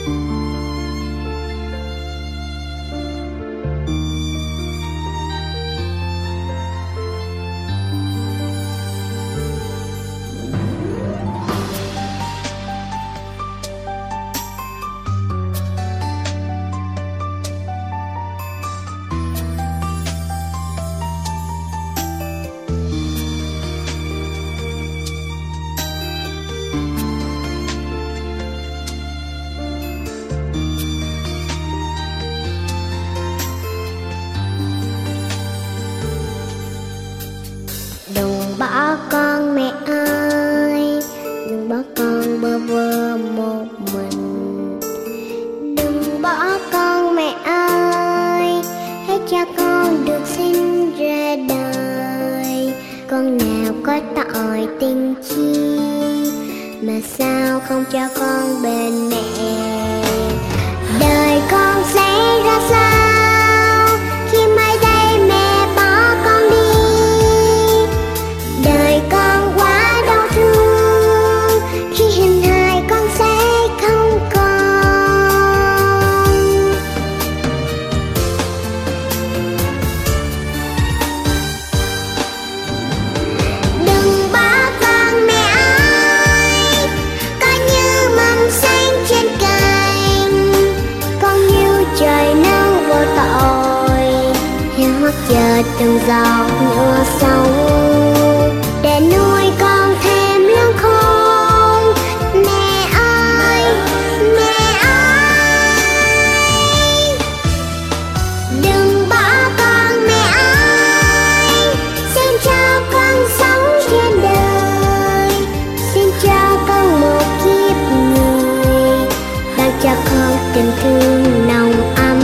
Đừng bỏ con mẹ ơi, đừng bỏ con bơ vơ một mình. Đừng bỏ con mẹ ơi, hãy cho con được sinh ra đời. Con nào có tội tình chi mà sao không cho con bên mẹ. Đời con sẽ ra sao khi mai đây mẹ bỏ con đi. Đời con quá đau thương khi hình hài con sẽ không còn. Đừng bỏ con mẹ ơi, con như mầm xanh trên cành, con như trời nắng vô tội, hiu hắt chờ từng giọt nhựa sông để nuôi con thêm lớn khôn. Mẹ ơi, mẹ ơi, đừng bỏ con mẹ ơi, xin cho con sống trên đời, xin cho con một kiếp người, ban cho con tình thương nồng ấm,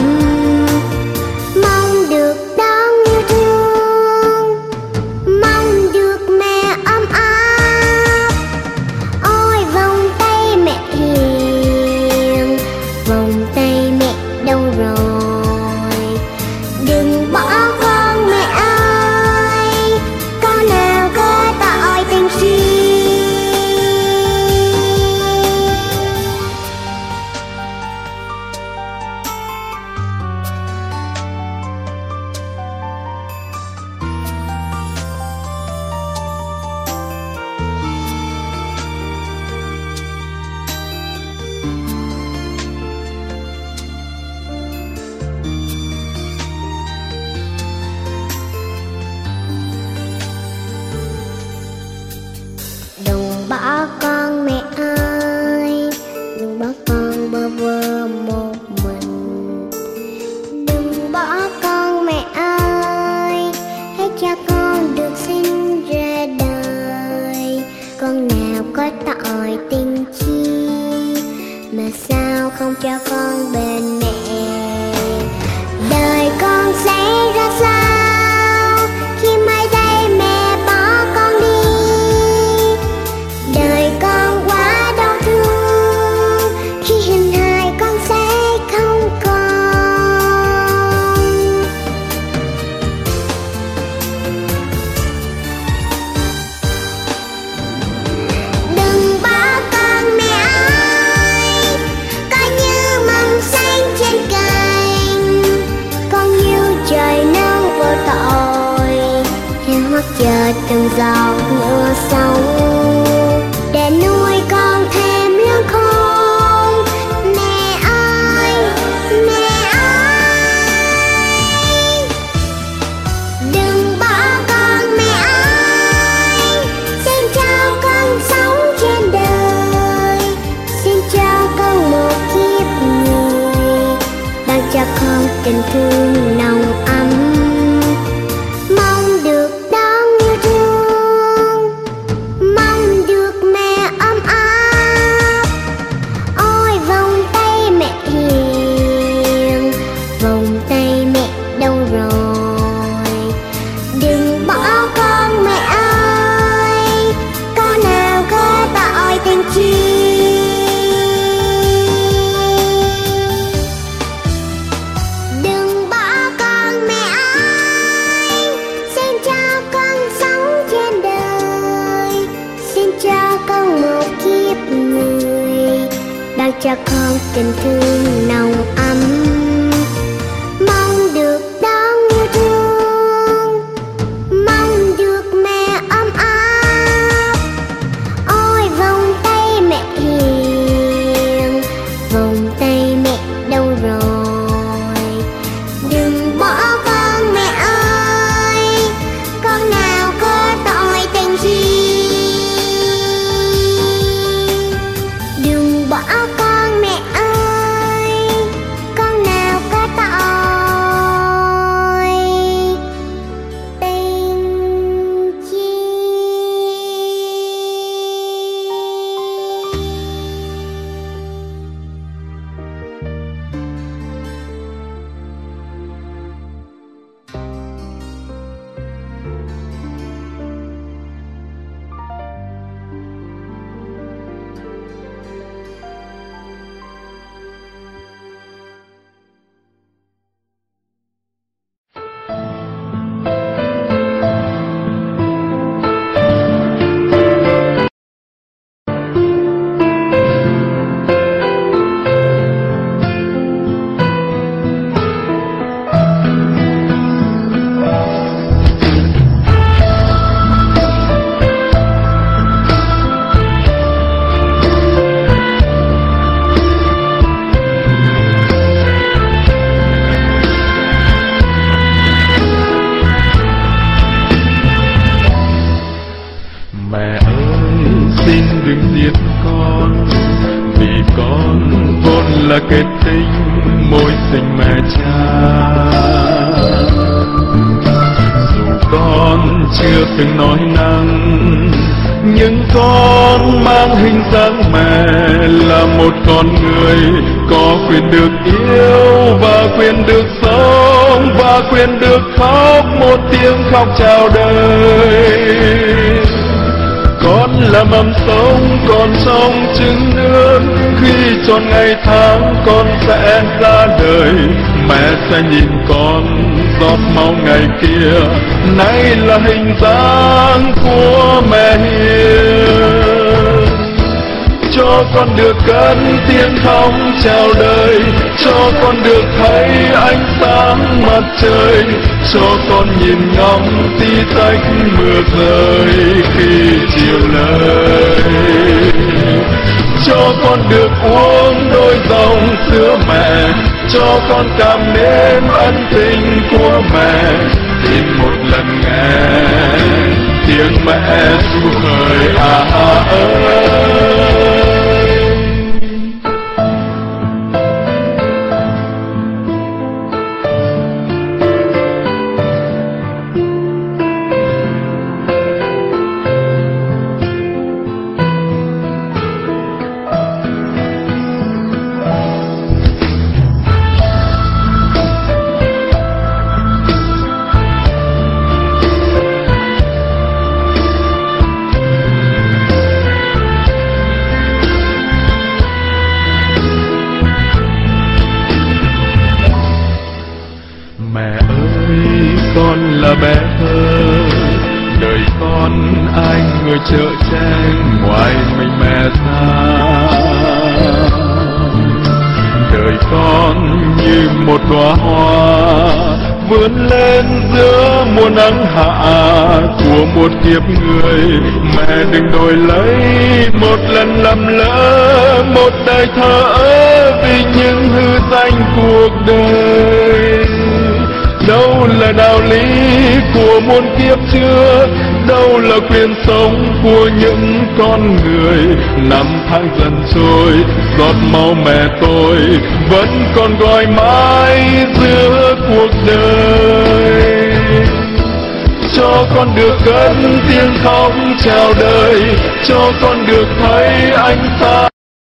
mong được đón yêu thương, mong được mẹ ấm áp. Ôi vòng tay mẹ hiền, vòng tay mẹ đâu rồi. Đừng bỏ con mẹ ơi, con nào có tội tình chi. Đừng bỏ con mẹ ơi, đừng bỏ con bơ vơ một mình. Đừng bỏ con mẹ ơi, hãy cho con được sinh ra đời. Con nào có tội tình chi mà sao không cho con bên mẹ. Đời con sẽ ra sao khi mai đây mẹ bỏ con đi. Đời con quá đau thương khi hình hài con sẽ không còn. Đừng bỏ con mẹ ơi, con như mầm xanh trên cành, con như trời nắng vô tội, hiu hắt chờ từng giọt nhựa sông để nuôi con thêm lớn khôn. Mẹ ơi, mẹ ơi, đừng bỏ con mẹ ơi, xin cho con sống trên đời, xin cho con một kiếp người, ban cho con tình thương nồng ấm, mong được đón yêu thương, mong được mẹ ấm áp. Ôi vòng tay mẹ hiền, vòng tay mẹ đâu rồi. Đừng bỏ con mẹ ơi, con nào có tội tình chi. Đừng bỏ con cho con tình thương nồng ấm, mong được đón yêu thương, mong được mẹ ấm áp. Ôi vòng tay mẹ hiền, vòng tay mẹ đâu rồi? Đừng bỏ con mẹ ơi, con nào có tội tình gì. Đừng bỏ con mẹ ơi, con nào có tội tình chi. Mẹ ơi xin đừng giết con, vì con vốn là kết tinh môi tình mẹ cha. Dù con chưa từng nói năng, nhưng con mang hình dáng mẹ, là một con người có quyền được yêu và quyền được sống và quyền được khóc một tiếng khóc chào đời. Con là mầm sống còn trong trứng nước, khi tròn ngày tháng con sẽ ra đời. Mẹ sẽ nhìn con giọt máu ngày kia, nay là hình dáng của mẹ hiền. Cho con được cất tiếng khóc chào đời, cho con được thấy ánh sáng mặt trời, cho con nhìn ngắm tí tách mưa rơi khi chiều lời. Cho con được uống đôi dòng sữa mẹ, cho con cảm nếm ân tình của mẹ. Tìm một lần nghe tiếng mẹ ru hời ơi. Mẹ ơi con là bé thơ, đời con ai người chở che ngoài mình mẹ xa. Đời con như một đóa hoa vươn lên giữa mùa nắng hạ của một kiếp người. Mẹ đừng đổi lấy một lần lầm lỡ, một đời thờ ơ vì những hư danh cuộc đời. Đâu là đạo lý của muôn kiếp trước, đâu là quyền sống của những con người. Năm tháng dần trôi, giọt máu mẹ tôi vẫn còn gọi mãi giữa cuộc đời. Cho con được cất tiếng khóc chào đời, cho con được thấy ánh sáng.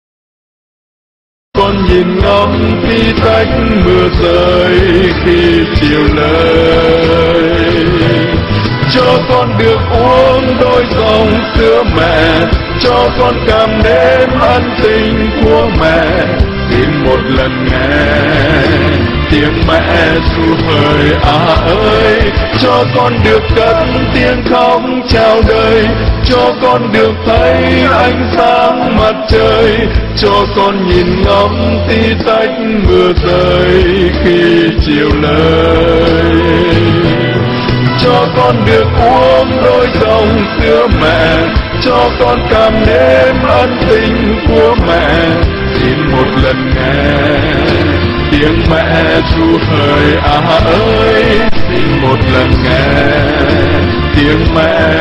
Con nhìn ngắm tí tách mưa rơi khi chiều lời. Cho con được uống đôi dòng sữa mẹ, cho con cảm nếm ân tình của mẹ. Xin một lần nghe tiếng mẹ ru hời ơi. Cho con được cất tiếng khóc chào đời, cho con được thấy ánh sáng mặt trời, cho con nhìn ngắm tí tách mưa rơi khi chiều lời. Cho con được uống đôi dòng sữa mẹ, cho con cảm nếm ân tình của mẹ. Xin một lần nghe tiếng mẹ ru hời ơi, xin một lần nghe tiếng mẹ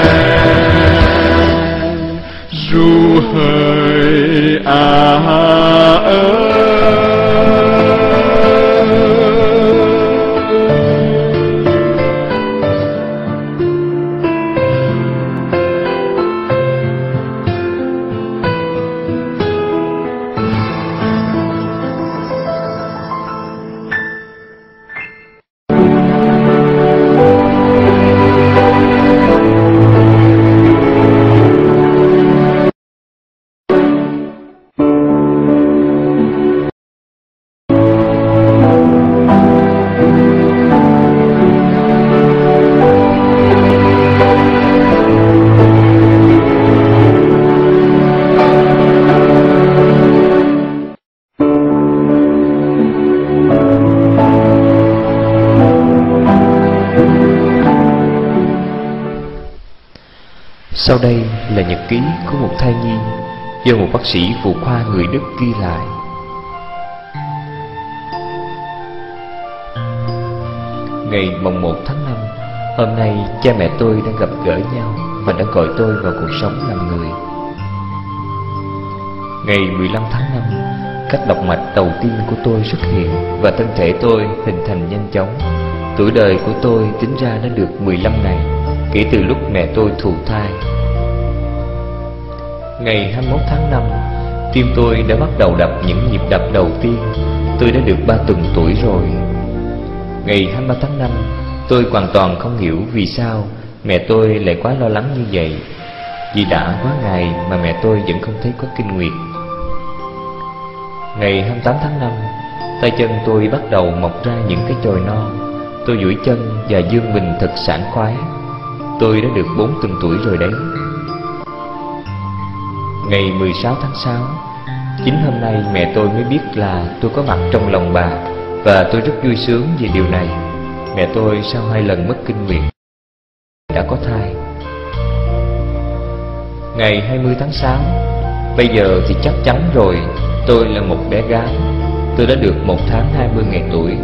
ru hời ơi. Sau đây là nhật ký của một thai nhi do một bác sĩ phụ khoa người Đức ghi lại. Ngày mồng 1 tháng 5, hôm nay cha mẹ tôi đang gặp gỡ nhau và đã gọi tôi vào cuộc sống làm người. Ngày 15 tháng 5, các động mạch đầu tiên của tôi xuất hiện và thân thể tôi hình thành nhanh chóng. Tuổi đời của tôi tính ra đã được 15 ngày kể từ lúc mẹ tôi thụ thai. Ngày 21 tháng 5, tim tôi đã bắt đầu đập những nhịp đập đầu tiên. Tôi đã được 3 tuần tuổi rồi. Ngày 23 tháng 5, tôi hoàn toàn không hiểu vì sao mẹ tôi lại quá lo lắng như vậy. Vì đã quá ngày mà mẹ tôi vẫn không thấy có kinh nguyệt. Ngày 28 tháng 5, tay chân tôi bắt đầu mọc ra những cái chồi non. Tôi duỗi chân và vươn mình thật sảng khoái. Tôi đã được 4 tuần tuổi rồi đấy. Ngày 16 tháng 6, chính hôm nay mẹ tôi mới biết là tôi có mặt trong lòng bà, và tôi rất vui sướng về điều này. Mẹ tôi sau 2 lần mất kinh nguyệt đã có thai. Ngày 20 tháng 6, bây giờ thì chắc chắn rồi, tôi là một bé gái. Tôi đã được 1 tháng 20 ngày tuổi.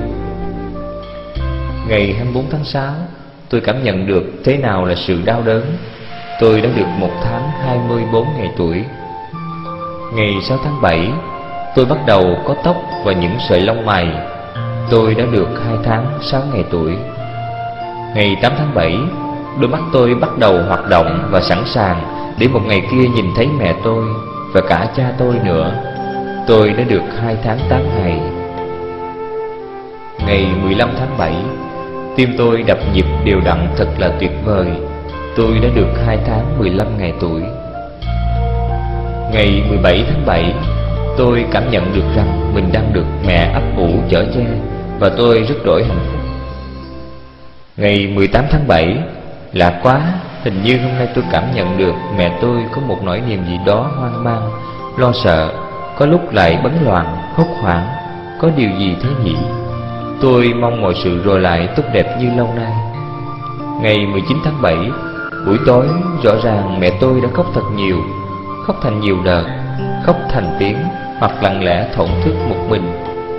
Ngày 24 tháng 6, tôi cảm nhận được thế nào là sự đau đớn. Tôi đã được 1 tháng 24 ngày tuổi. Ngày 6 tháng 7, tôi bắt đầu có tóc và những sợi lông mày. Tôi đã được 2 tháng 6 ngày tuổi. Ngày 8 tháng 7, đôi mắt tôi bắt đầu hoạt động và sẵn sàng để một ngày kia nhìn thấy mẹ tôi và cả cha tôi nữa. Tôi đã được 2 tháng 8 ngày. Ngày 15 tháng 7, tim tôi đập nhịp đều đặn thật là tuyệt vời. Tôi đã được 2 tháng 15 ngày tuổi. Ngày 17 tháng 7, tôi cảm nhận được rằng mình đang được mẹ ấp ủ chở che, và tôi rất đổi hạnh phúc. Ngày 18 tháng 7, lạ quá, hình như hôm nay tôi cảm nhận được mẹ tôi có một nỗi niềm gì đó hoang mang, lo sợ, có lúc lại bấn loạn, hốt hoảng. Có điều gì thế nhỉ? Tôi mong mọi sự rồi lại tốt đẹp như lâu nay. Ngày 19 tháng 7, buổi tối, rõ ràng mẹ tôi đã khóc thật nhiều. Khóc thành nhiều đợt, khóc thành tiếng, hoặc lặng lẽ thổn thức một mình.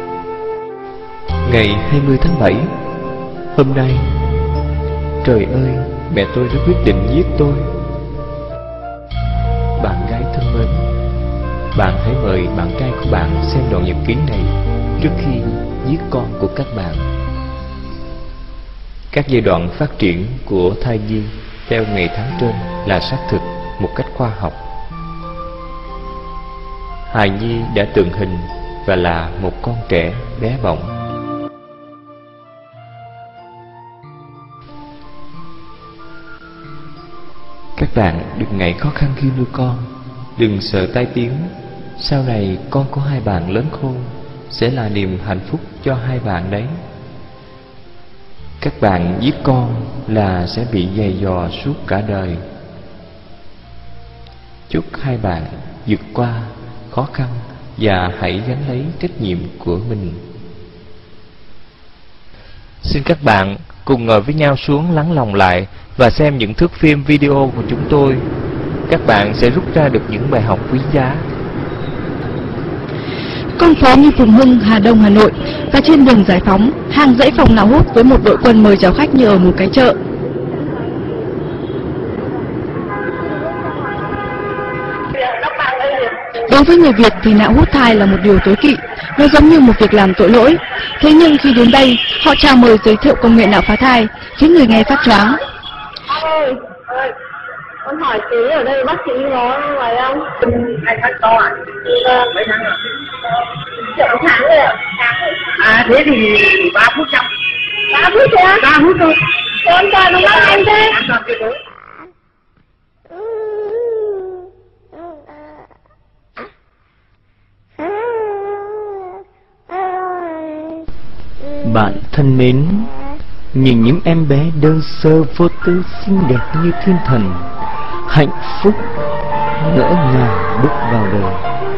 Ngày 20 tháng 7, hôm nay, trời ơi, mẹ tôi đã quyết định giết tôi. Bạn gái thân mến, bạn hãy mời bạn trai của bạn xem đoạn nhật ký này trước khi giết con của các bạn. Các giai đoạn phát triển của thai nhi theo ngày tháng trên là xác thực một cách khoa học. Hài nhi đã tượng hình và là một con trẻ bé bỏng. Các bạn đừng ngại khó khăn khi nuôi con, đừng sợ tai tiếng. Sau này con của hai bạn lớn khôn, sẽ là niềm hạnh phúc cho hai bạn đấy. Các bạn giết con là sẽ bị giày vò suốt cả đời. Chúc hai bạn vượt qua khó khăn và hãy gánh lấy trách nhiệm của mình. Xin các bạn cùng ngồi với nhau xuống lắng lòng lại và xem những thước phim video của chúng tôi. Các bạn sẽ rút ra được những bài học quý giá. Con phố như Phùng Hưng, Hà Đông, Hà Nội và trên đường Giải Phóng, hàng dãy phòng nào hút với một đội quân mời chào khách như ở một cái chợ. Đối với người Việt thì nạo hút thai là một điều tối kỵ, nó giống như một việc làm tội lỗi. Thế nhưng khi đến đây, họ chào mời giới thiệu công nghệ nạo phá thai, khiến người nghe phát choáng. Ơi, con hỏi tí ở đây bác sĩ có ngoài không? 2 tháng to à? Mấy tháng rồi? Chậm tháng rồi ạ. À thế thì 3 phút xong. 3 phút thôi á? 3 phút thôi. Con toàn nó bắt em thế. An toàn tuyệt đối. Bạn thân mến, nhìn những em bé đơn sơ vô tư xinh đẹp như thiên thần, hạnh phúc ngỡ ngàng bước vào đời.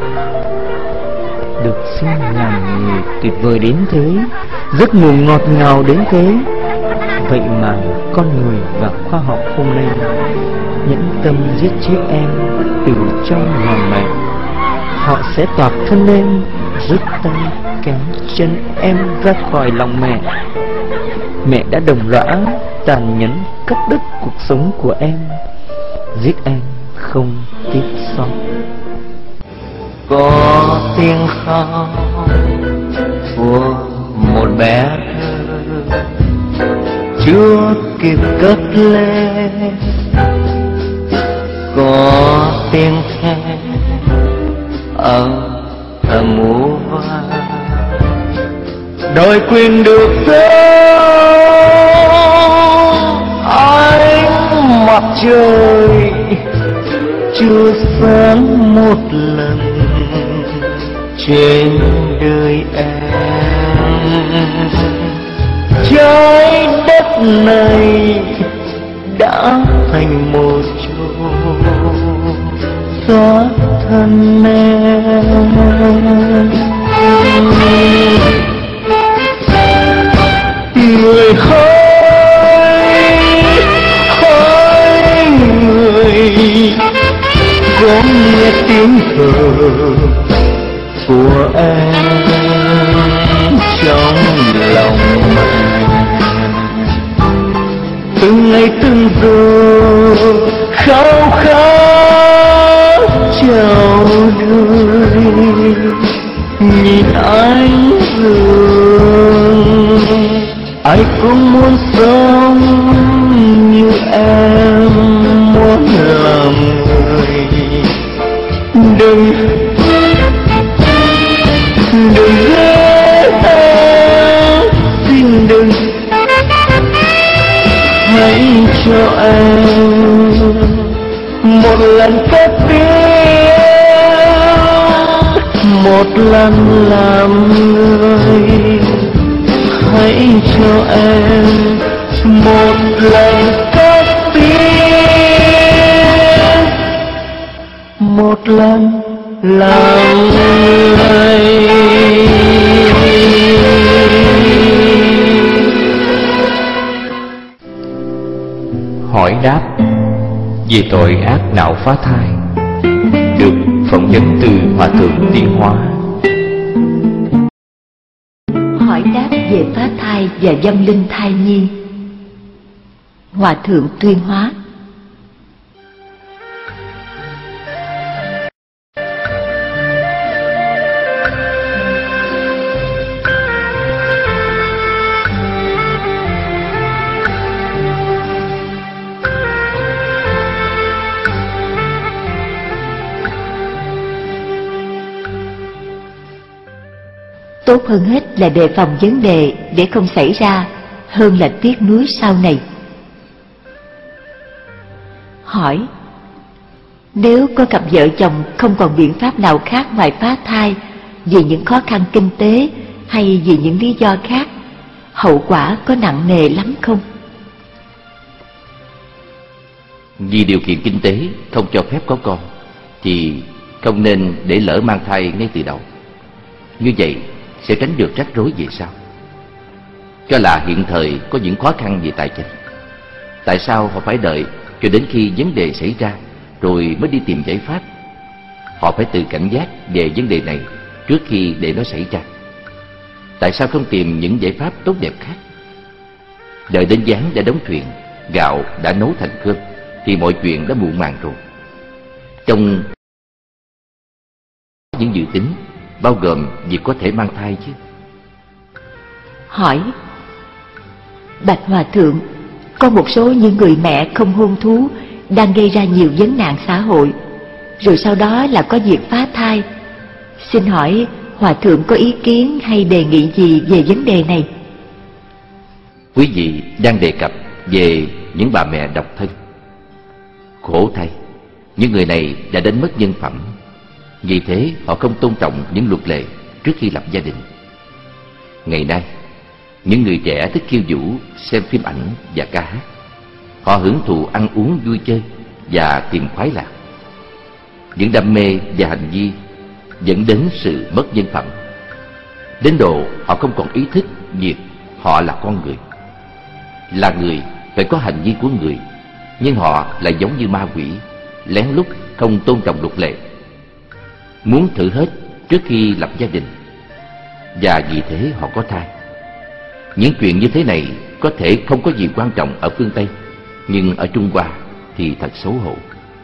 Được sinh làm người tuyệt vời đến thế, giấc ngủ ngọt ngào đến thế. Vậy mà con người và khoa học hôm nay nhẫn tâm giết chết em từ trong lòng mẹ. Họ sẽ toạc thân em, rút tay kéo chân em ra khỏi lòng mẹ. Mẹ đã đồng lõa tàn nhẫn cắt đứt cuộc sống của em, giết em không tiếc xót. Có tiếng khóc của một bé thơ chưa kịp cất lên, có tiếng khe ở thầm mũ hoa đòi quyền được ánh mặt trời chưa sáng một lần trên đời em. Trái đất này đã thành một chỗ xóa thân em. Người hỡi người có nghe tiếng thở của em trong lòng mẹ. Từng ngày từng giờ khao khát chào đời, nhìn anh dương ai cũng muốn sống như em muốn làm người. Đừng ghét em, xin đừng hãy cho em một lần cất tiếng, một lần làm người. Hãy cho em một lần cất tiếng, một lần làm người. Hỏi đáp về tội ác nạo phá thai được phỏng vấn từ Hòa thượng Tuyên Hóa. Hỏi đáp về phá thai và dâm linh thai nhi. Hòa thượng Tuyên Hóa. Tốt hơn hết là đề phòng vấn đề để không xảy ra, hơn là tiếc nuối sau này. Hỏi: nếu có cặp vợ chồng không còn biện pháp nào khác ngoài phá thai vì những khó khăn kinh tế hay vì những lý do khác, hậu quả có nặng nề lắm không? Vì điều kiện kinh tế không cho phép có con thì không nên để lỡ mang thai ngay từ đầu. Như vậy sẽ tránh được rắc rối về sau. Cho là hiện thời có những khó khăn về tài chính, tại sao họ phải đợi cho đến khi vấn đề xảy ra rồi mới đi tìm giải pháp? Họ phải tự cảnh giác về vấn đề này trước khi để nó xảy ra. Tại sao không tìm những giải pháp tốt đẹp khác? Đợi đến gián đã đóng thuyền, gạo đã nấu thành cơm thì mọi chuyện đã muộn màng rồi. Trong những dự tính bao gồm việc có thể mang thai chứ. Hỏi: Bạch Hòa Thượng, có một số những người mẹ không hôn thú đang gây ra nhiều vấn nạn xã hội, rồi sau đó là có việc phá thai. Xin hỏi Hòa Thượng có ý kiến hay đề nghị gì về vấn đề này? Quý vị đang đề cập về những bà mẹ độc thân. Khổ thay, những người này đã đánh mất nhân phẩm. Vì thế họ không tôn trọng những luật lệ trước khi lập gia đình. Ngày nay, những người trẻ thích khiêu vũ, xem phim ảnh và ca hát. Họ hưởng thụ ăn uống vui chơi và tìm khoái lạc. Những đam mê và hành vi dẫn đến sự mất nhân phẩm, đến độ họ không còn ý thức việc họ là con người. Là người phải có hành vi của người, nhưng họ lại giống như ma quỷ, lén lút không tôn trọng luật lệ, muốn thử hết trước khi lập gia đình, và vì thế họ có thai. Những chuyện như thế này có thể không có gì quan trọng ở phương Tây, nhưng ở Trung Hoa thì thật xấu hổ.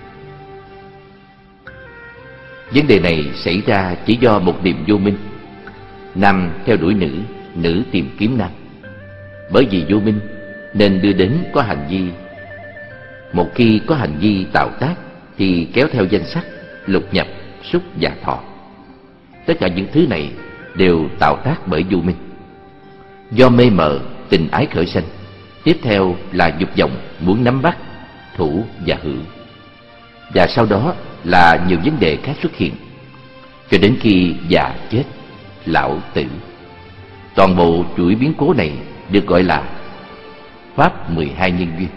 Vấn đề này xảy ra chỉ do một niềm vô minh. Nam theo đuổi nữ, nữ tìm kiếm nam. Bởi vì vô minh nên đưa đến có hành vi. Một khi có hành vi tạo tác thì kéo theo danh sắc, lục nhập, xúc và thọ. Tất cả những thứ này đều tạo tác bởi vô minh. Do mê mờ, tình ái khởi sanh. Tiếp theo là dục vọng muốn nắm bắt, thủ và hưởng. Và sau đó là nhiều vấn đề khác xuất hiện, cho đến khi già chết, lão tử. Toàn bộ chuỗi biến cố này được gọi là Pháp 12 nhân duyên.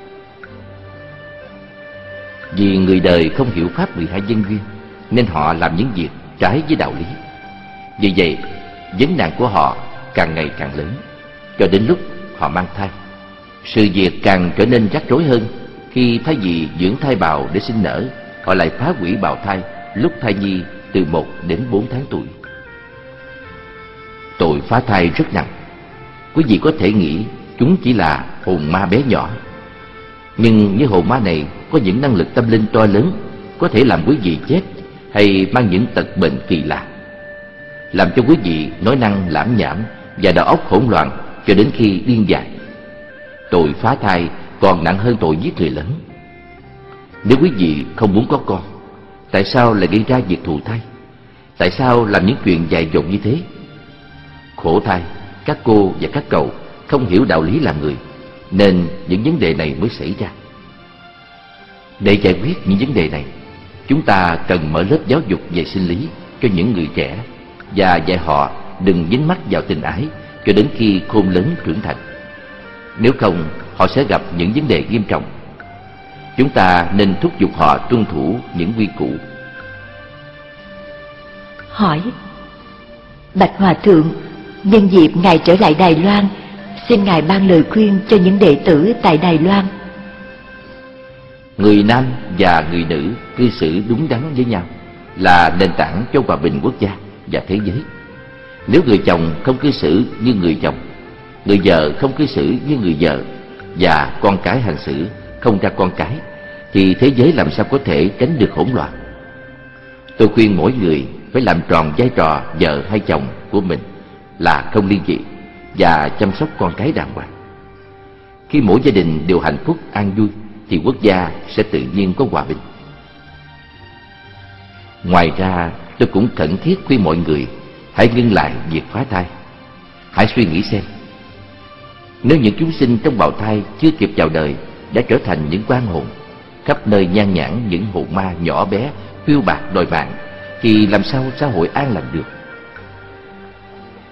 Vì người đời không hiểu Pháp 12 nhân duyên nên họ làm những việc trái với đạo lý. Vì vậy, vấn nạn của họ càng ngày càng lớn, cho đến lúc họ mang thai. Sự việc càng trở nên rắc rối hơn khi thay vì dưỡng thai bào để sinh nở, họ lại phá hủy bào thai lúc thai nhi từ 1 đến 4 tháng tuổi. Tội phá thai rất nặng. Quý vị có thể nghĩ chúng chỉ là hồn ma bé nhỏ, nhưng những hồn ma này có những năng lực tâm linh to lớn, có thể làm quý vị chết hay mang những tật bệnh kỳ lạ, làm cho quý vị nói năng lãm nhảm và đầu óc hỗn loạn cho đến khi điên dại. Tội phá thai còn nặng hơn tội giết người lớn. Nếu quý vị không muốn có con, tại sao lại gây ra việc thụ thai? Tại sao làm những chuyện dại dột như thế? Khổ thay, các cô và các cậu không hiểu đạo lý làm người, nên những vấn đề này mới xảy ra. Để giải quyết những vấn đề này, chúng ta cần mở lớp giáo dục về sinh lý cho những người trẻ và dạy họ đừng dính mắc vào tình ái cho đến khi khôn lớn trưởng thành. Nếu không, họ sẽ gặp những vấn đề nghiêm trọng. Chúng ta nên thúc giục họ tuân thủ những quy củ. Hỏi: Bạch Hòa Thượng, nhân dịp Ngài trở lại Đài Loan, xin Ngài ban lời khuyên cho những đệ tử tại Đài Loan. Người nam và người nữ cư xử đúng đắn với nhau là nền tảng cho hòa bình quốc gia và thế giới. Nếu người chồng không cư xử như người chồng, người vợ không cư xử như người vợ, và con cái hành xử không ra con cái, thì thế giới làm sao có thể tránh được hỗn loạn? Tôi khuyên mỗi người phải làm tròn vai trò vợ hay chồng của mình là không ly dị và chăm sóc con cái đàng hoàng. Khi mỗi gia đình đều hạnh phúc an vui thì quốc gia sẽ tự nhiên có hòa bình. Ngoài ra, tôi cũng khẩn thiết khuyên mọi người hãy ngưng lại việc phá thai. Hãy suy nghĩ xem, nếu những chúng sinh trong bào thai chưa kịp chào đời đã trở thành những quan hồn, khắp nơi nhan nhản những hồn ma nhỏ bé phiêu bạt đòi mạng, thì làm sao xã hội an lành được?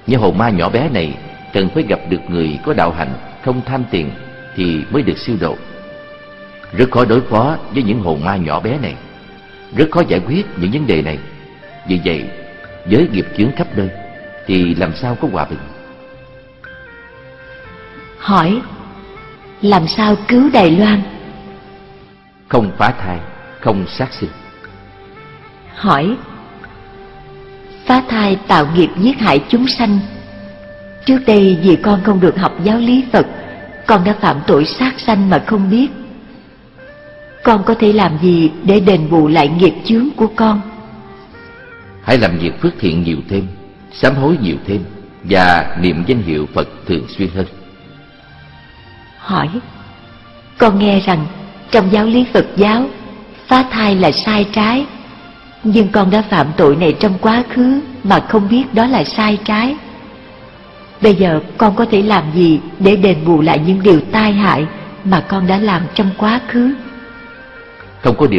Như hồn ma nhỏ bé này cần phải gặp được người có đạo hạnh, không tham tiền thì mới được siêu độ. Rất khó đối phó với những hồn ma nhỏ bé này, rất khó giải quyết những vấn đề này. Vì vậy, với nghiệp chướng khắp nơi thì làm sao có hòa bình? Hỏi: làm sao cứu Đài Loan? Không phá thai, không sát sinh. Hỏi: phá thai tạo nghiệp giết hại chúng sanh. Trước đây vì con không được học giáo lý Phật, con đã phạm tội sát sanh mà không biết. Con có thể làm gì để đền bù lại nghiệp chướng của con? Hãy làm việc phước thiện nhiều thêm, sám hối nhiều thêm và niệm danh hiệu Phật thường xuyên hơn. Hỏi: con nghe rằng trong giáo lý Phật giáo, phá thai là sai trái, nhưng con đã phạm tội này trong quá khứ mà không biết đó là sai trái. Bây giờ con có thể làm gì để đền bù lại những điều tai hại mà con đã làm trong quá khứ? Không có điều